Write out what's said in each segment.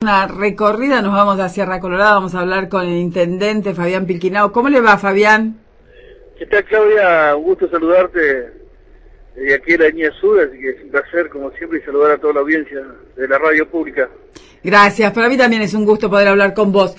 Una recorrida, nos vamos a Sierra Colorada, vamos a hablar con el intendente Fabián Pilquinao. ¿Cómo le va, Fabián? ¿Qué tal, Claudia? Un gusto saludarte de aquí de la línea sur, así que es un placer, como siempre, y saludar a toda la audiencia de la radio pública. Gracias, para mí también es un gusto poder hablar con vos.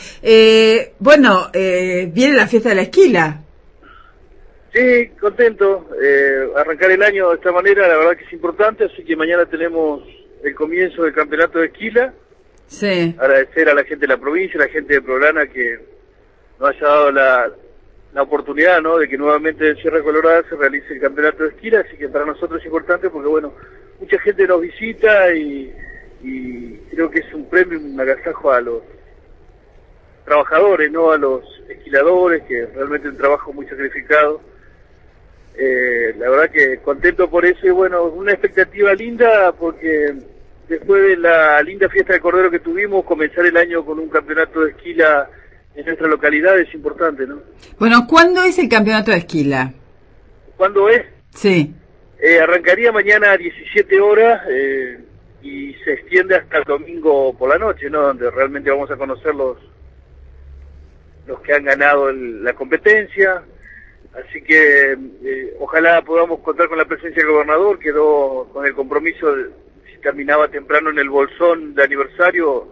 Viene la fiesta de la esquila. Sí, contento. Arrancar el año de esta manera, la verdad que es importante, así que mañana tenemos el comienzo del campeonato de esquila. Sí. Agradecer a la gente de la provincia, a la gente de Prograna que nos haya dado la oportunidad, ¿no?, de que nuevamente en Sierra Colorada se realice el campeonato de esquila, así que para nosotros es importante porque, bueno, mucha gente nos visita y creo que es un premio, un agasajo a los trabajadores, ¿no?, a los esquiladores, que realmente es un trabajo muy sacrificado. La verdad que contento por eso y, bueno, una expectativa linda porque después de la linda fiesta de Cordero que tuvimos, comenzar el año con un campeonato de esquila en nuestra localidad es importante, ¿no? Bueno, ¿cuándo es el campeonato de esquila? ¿Cuándo es? Sí. Arrancaría mañana a 17 horas y se extiende hasta el domingo por la noche, ¿no?, donde realmente vamos a conocer los que han ganado la competencia. Así que ojalá podamos contar con la presencia del gobernador. Quedó con el compromiso de, si terminaba temprano en el bolsón de aniversario,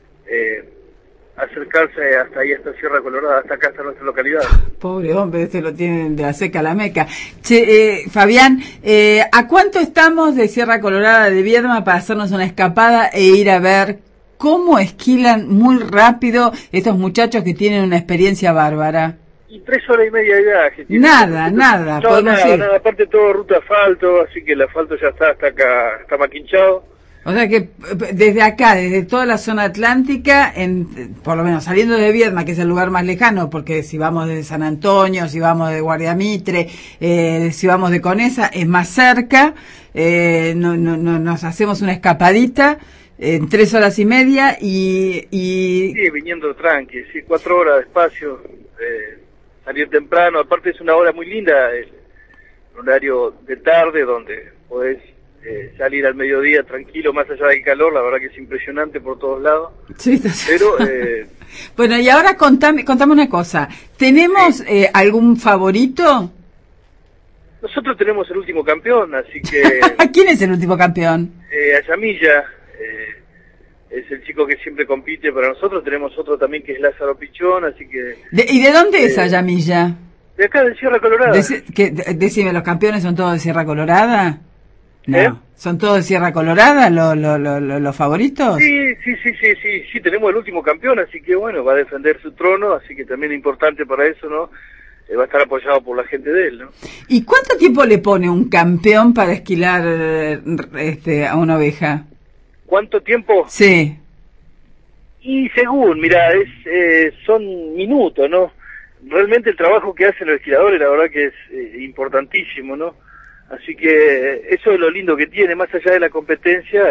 acercarse hasta ahí, hasta Sierra Colorada, hasta acá, hasta nuestra localidad. Pobre hombre, lo tienen de la seca a la meca. Che, Fabián, ¿a cuánto estamos de Sierra Colorada, de Viedma, para hacernos una escapada e ir a ver cómo esquilan muy rápido estos muchachos que tienen una experiencia bárbara? Y 3 horas y media de viaje. Nada. No, nada, aparte todo ruta asfalto, así que el asfalto ya está hasta acá, está maquinchado. O sea que desde acá, desde toda la zona atlántica, por lo menos saliendo de Viedma, que es el lugar más lejano, porque si vamos de San Antonio, si vamos de Guardiamitre, si vamos de Conesa, es más cerca, nos hacemos una escapadita en 3 horas y media y... Sí, viniendo tranqui, sí, 4 horas de espacio, salir temprano, aparte es una hora muy linda, el horario de tarde donde podés salir al mediodía tranquilo, más allá del calor, la verdad que es impresionante por todos lados. Sí, pero bueno, y ahora contame una cosa, ¿tenemos sí, algún favorito? Nosotros tenemos el último campeón, así que... ¿Quién es el último campeón? Ayamilla, es el chico que siempre compite para nosotros. Tenemos otro también que es Lázaro Pichón, así que... ¿Y de dónde es Ayamilla? De acá, de Sierra Colorada. Decime, ¿los campeones son todos de Sierra Colorada? No. ¿Son todos de Sierra Colorada los favoritos? Sí, tenemos el último campeón, así que bueno, va a defender su trono, así que también es importante para eso, ¿no? Va a estar apoyado por la gente de él, ¿no? ¿Y cuánto tiempo le pone un campeón para esquilar a una oveja? ¿Cuánto tiempo? Sí. Y según, mira, son minutos, ¿no? Realmente el trabajo que hacen los esquiladores, la verdad que es importantísimo, ¿no? Así que eso es lo lindo que tiene, más allá de la competencia,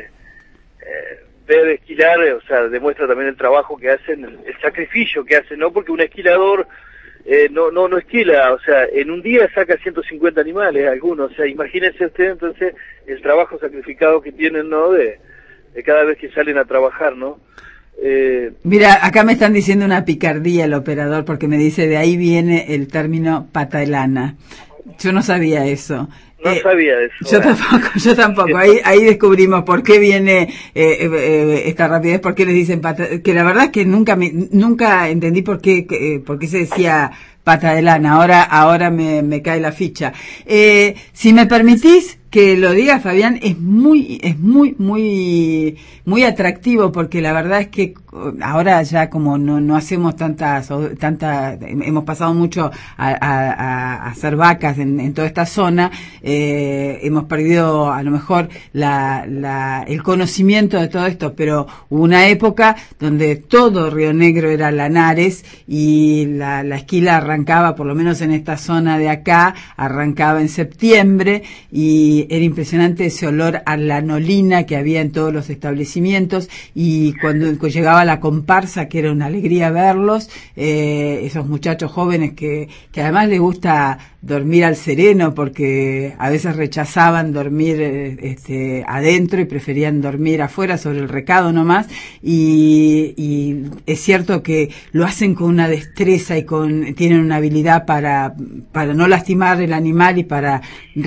ver esquilar, o sea, demuestra también el trabajo que hacen, el sacrificio que hacen, ¿no? Porque un esquilador no esquila, o sea, en un día saca 150 animales, algunos, o sea, imagínense ustedes entonces el trabajo sacrificado que tienen, ¿no? De cada vez que salen a trabajar, ¿no? Mira, acá me están diciendo una picardía el operador, porque me dice de ahí viene el término pata de lana. Yo no sabía eso. No sabía de eso. Yo tampoco. Ahí descubrimos por qué viene esta rapidez, por qué les dicen pata, que la verdad es que nunca entendí por qué se decía pata de lana. Ahora me cae la ficha. Si me permitís que lo diga, Fabián, es muy atractivo, porque la verdad es que ahora ya como no hacemos hemos pasado mucho a hacer vacas en toda esta zona, hemos perdido a lo mejor el conocimiento de todo esto, pero hubo una época donde todo Río Negro era lanares y la esquila arrancaba, por lo menos en esta zona de acá, arrancaba en septiembre y y era impresionante ese olor a lanolina que había en todos los establecimientos, y cuando llegaba la comparsa, que era una alegría verlos, esos muchachos jóvenes que además les gusta dormir al sereno, porque a veces rechazaban dormir adentro y preferían dormir afuera sobre el recado nomás, y es cierto que lo hacen con una destreza y tienen una habilidad para no lastimar el animal y para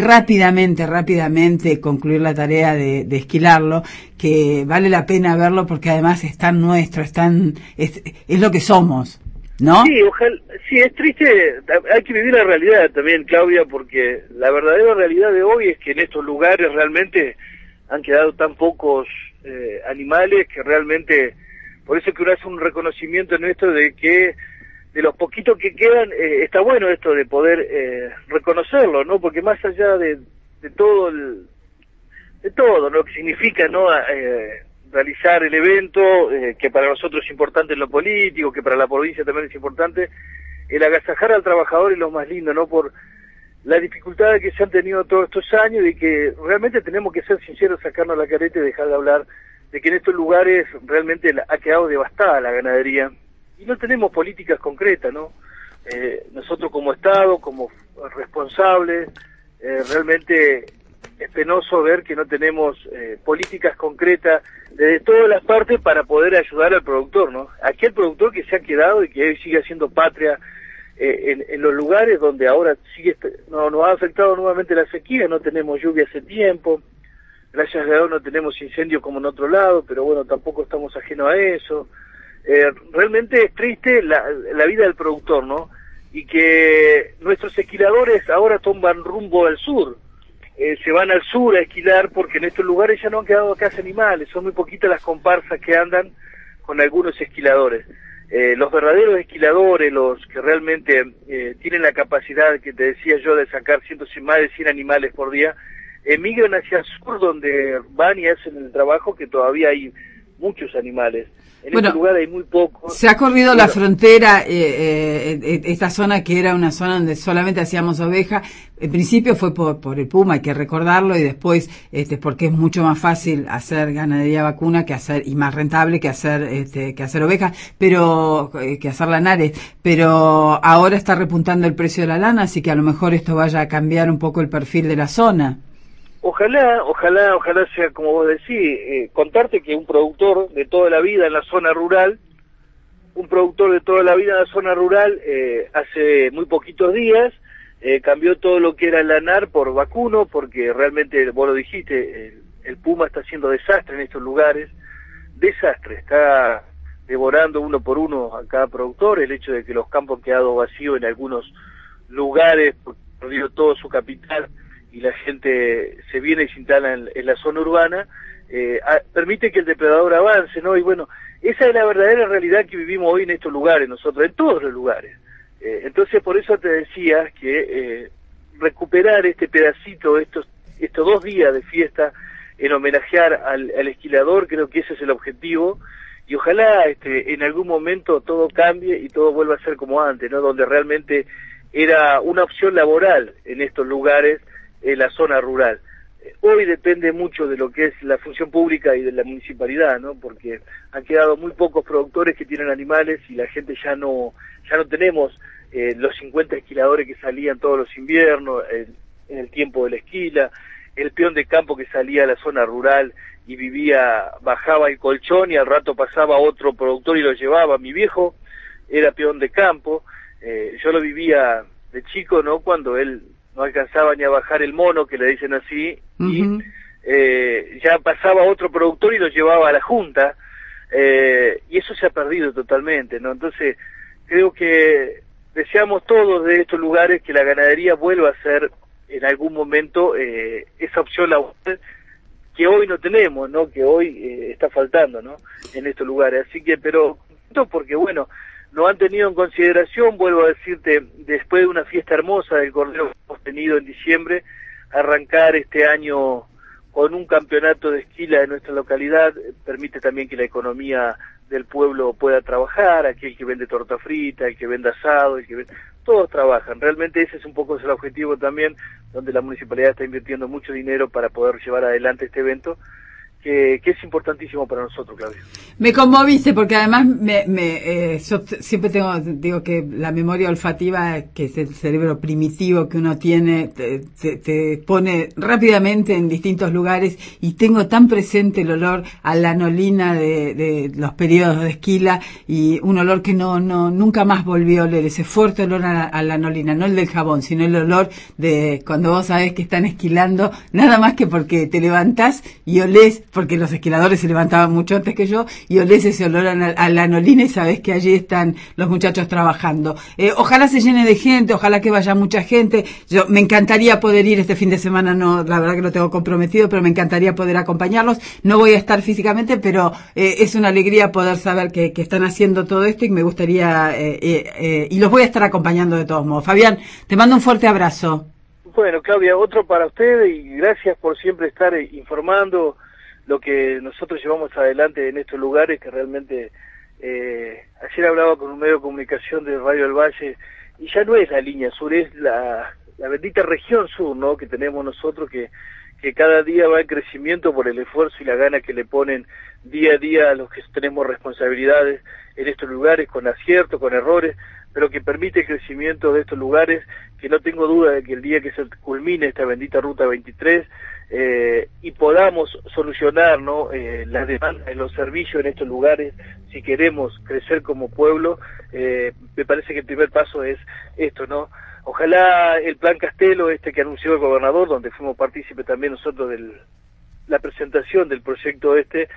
rápidamente concluir la tarea de esquilarlo, que vale la pena verlo porque además es tan nuestro, es lo que somos, ¿no? Sí, ojalá, sí, es triste, hay que vivir la realidad también, Claudia, porque la verdadera realidad de hoy es que en estos lugares realmente han quedado tan pocos animales que realmente, por eso que uno hace un reconocimiento en esto de que de los poquitos que quedan, está bueno esto de poder reconocerlo, ¿no? Porque más allá de todo lo que significa, ¿no? Realizar el evento, que para nosotros es importante en lo político, que para la provincia también es importante, el agasajar al trabajador es lo más lindo, ¿no? Por las dificultades que se han tenido todos estos años y que realmente tenemos que ser sinceros, sacarnos la careta y dejar de hablar de que en estos lugares realmente ha quedado devastada la ganadería y no tenemos políticas concretas, ¿no? Nosotros como Estado, como responsables, realmente es penoso ver que no tenemos políticas concretas desde todas las partes para poder ayudar al productor, ¿no? Aquel productor que se ha quedado y que hoy sigue haciendo patria en los lugares donde ahora nos ha afectado nuevamente la sequía, no tenemos lluvia hace tiempo, gracias a Dios no tenemos incendios como en otro lado, pero bueno, tampoco estamos ajenos a eso. Realmente es triste la vida del productor, ¿no? Y que nuestros esquiladores ahora toman rumbo al sur, se van al sur a esquilar porque en estos lugares ya no han quedado casi animales, son muy poquitas las comparsas que andan con algunos esquiladores. Los verdaderos esquiladores, los que realmente tienen la capacidad que te decía yo de sacar más de 100 animales por día, emigran hacia el sur donde van y hacen el trabajo que todavía hay muchos animales. En este lugar hay muy pocos. Se ha corrido la frontera, esta zona que era una zona donde solamente hacíamos oveja. En principio fue por el puma, hay que recordarlo, y después porque es mucho más fácil hacer ganadería vacuna y más rentable que hacer ovejas, pero que hacer lanares. Pero ahora está repuntando el precio de la lana, así que a lo mejor esto vaya a cambiar un poco el perfil de la zona. Ojalá sea como vos decís, contarte que un productor de toda la vida en la zona rural, hace muy poquitos días, cambió todo lo que era el lanar por vacuno, porque realmente, vos lo dijiste, el puma está haciendo desastre en estos lugares, está devorando uno por uno a cada productor, el hecho de que los campos han quedado vacíos en algunos lugares, perdió todo su capital, y la gente se viene y se instala en la zona urbana, permite que el depredador avance, ¿no? Y bueno, esa es la verdadera realidad que vivimos hoy en estos lugares, nosotros, en todos los lugares. Entonces, por eso te decía que recuperar este pedacito, estos 2 días de fiesta, en homenajear al esquilador, creo que ese es el objetivo, y ojalá en algún momento todo cambie y todo vuelva a ser como antes, ¿no? Donde realmente era una opción laboral en estos lugares, en la zona rural. Hoy depende mucho de lo que es la función pública y de la municipalidad, ¿no? Porque han quedado muy pocos productores que tienen animales y la gente ya no tenemos los 50 esquiladores que salían todos los inviernos, en el tiempo de la esquila, el peón de campo que salía a la zona rural y bajaba el colchón y al rato pasaba otro productor y lo llevaba. Mi viejo era peón de campo, yo lo vivía de chico, ¿no? Cuando él no alcanzaba ni a bajar el mono, que le dicen así, y ya pasaba otro productor y lo llevaba a la junta, y eso se ha perdido totalmente, ¿no? Entonces, creo que deseamos todos de estos lugares que la ganadería vuelva a ser en algún momento esa opción laboral que hoy no tenemos, ¿no? Que hoy está faltando, ¿no? En estos lugares. Así que, pero, porque bueno, no han tenido en consideración, vuelvo a decirte, después de una fiesta hermosa del Cordero que hemos tenido en diciembre, arrancar este año con un campeonato de esquila en nuestra localidad, permite también que la economía del pueblo pueda trabajar, aquel que vende torta frita, el que vende asado, todos trabajan. Realmente ese es un poco el objetivo también, donde la municipalidad está invirtiendo mucho dinero para poder llevar adelante este evento, que es importantísimo para nosotros, Claudia. Me conmoviste porque además yo siempre digo que la memoria olfativa, que es el cerebro primitivo que uno tiene, te pone rápidamente en distintos lugares, y tengo tan presente el olor a la lanolina de los periodos de esquila, y un olor que nunca más volví a oler, ese fuerte olor a la lanolina, no el del jabón, sino el olor de cuando vos sabés que están esquilando, nada más que porque te levantás y olés, porque los esquiladores se levantaban mucho antes que yo, y olés ese olor a la lanolina y sabés que allí están los muchachos trabajando. Ojalá se llene de gente, ojalá que vaya mucha gente. Me encantaría poder ir este fin de semana, no, la verdad que lo tengo comprometido, pero me encantaría poder acompañarlos. No voy a estar físicamente, pero es una alegría poder saber que están haciendo todo esto, y me gustaría, y los voy a estar acompañando de todos modos. Fabián, te mando un fuerte abrazo. Bueno, Claudia, otro para usted, y gracias por siempre estar informando lo que nosotros llevamos adelante en estos lugares, que realmente ayer hablaba con un medio de comunicación de Radio del Valle, y ya no es la línea sur, es la bendita región sur, ¿no?, que tenemos nosotros, que cada día va en crecimiento por el esfuerzo y la gana que le ponen día a día a los que tenemos responsabilidades en estos lugares, con aciertos, con errores, pero que permite el crecimiento de estos lugares, que no tengo duda de que el día que se culmine esta bendita Ruta 23, y podamos solucionar, ¿no?, la demanda de los servicios en estos lugares, si queremos crecer como pueblo, me parece que el primer paso es esto, ¿no? Ojalá el plan Castelo, que anunció el gobernador, donde fuimos partícipes también nosotros de la presentación del proyecto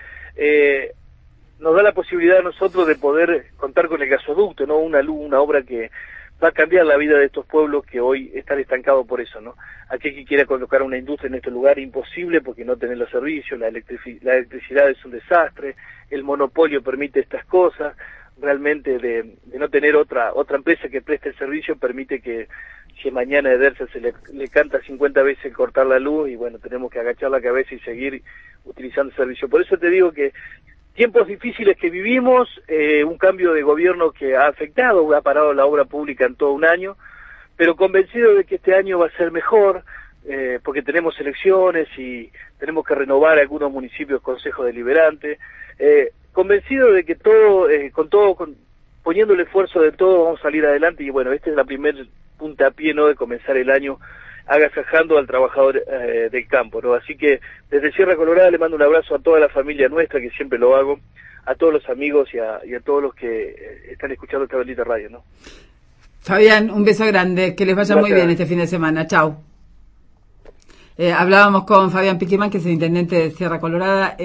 nos da la posibilidad a nosotros de poder contar con el gasoducto, ¿no? Una obra que va a cambiar la vida de estos pueblos que hoy están estancados por eso, ¿no? Aquel que quiera colocar una industria en este lugar, imposible, porque no tener los servicios, la electricidad es un desastre, el monopolio permite estas cosas, realmente de no tener otra empresa que preste el servicio permite que si mañana de Edersa se le canta 50 veces cortar la luz, y bueno, tenemos que agachar la cabeza y seguir utilizando el servicio. Por eso te digo que tiempos difíciles que vivimos, un cambio de gobierno que ha afectado, ha parado la obra pública en todo un año, pero convencido de que este año va a ser mejor, porque tenemos elecciones y tenemos que renovar algunos municipios consejos deliberantes, convencido de que poniendo el esfuerzo de todo vamos a salir adelante, y bueno, este es la primer puntapié, ¿no?, de comenzar el año agasajando al trabajador del campo, ¿no? Así que desde Sierra Colorada le mando un abrazo a toda la familia nuestra, que siempre lo hago, a todos los amigos y a todos los que están escuchando esta bendita radio, ¿no? Fabián, un beso grande, que les vaya muy bien este fin de semana. Chau. Hablábamos con Fabián Piquimán, que es el intendente de Sierra Colorada.